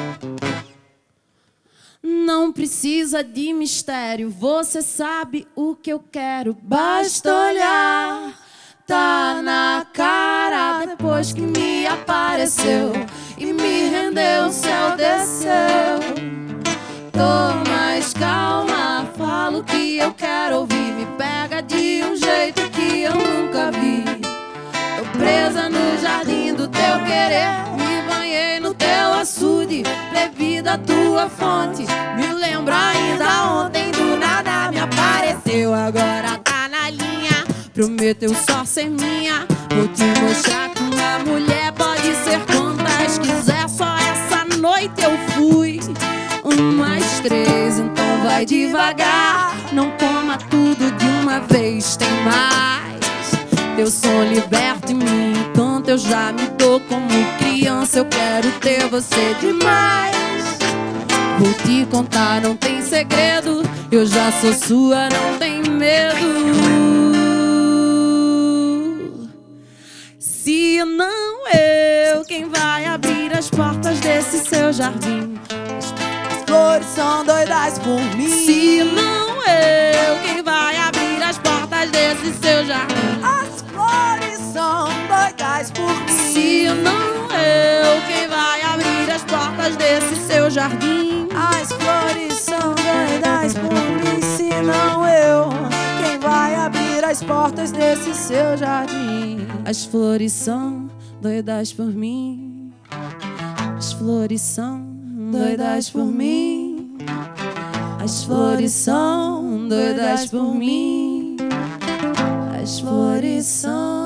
Não precisa de mistério, você sabe o que eu quero. Basta olhar, tá na cara. Depois que me apareceu e me rendeu, o céu desceu. Tô mais calma, falo o que eu quero ouvir. Me pega de um jeito que eu nunca vi. Tô presa no jardim do teu querer. Me banhei no teu açude, bebi da tua fonte. Me lembro ainda ontem, do nada me apareceu. Agora tá na linha, prometeu só ser minha. Vou te mostrar que uma mulher pode ser quantas quiser. Só essa noite eu fui 1 mais 3, então vai devagar. Não coma tudo de uma vez, tem mais. Teu som liberta em mim, enquanto eu já me dou como criança. Eu quero ter você demais. Vou te contar, não tem segredo. Eu já sou sua, não tem medo. Se não eu, quem vai abrir as portas desse seu jardim? As flores são doidas por mim. Se não eu, quem vai abrir as portas desse seu jardim? As flores são doidas por mim. Se não eu, quem vai abrir as portas desse seu jardim? As flores são doidas por mim. Se não eu, quem vai abrir as portas desse seu jardim? As flores são doidas por mim. As flores são doidas por mim. As flores são doidas por mim. As flores são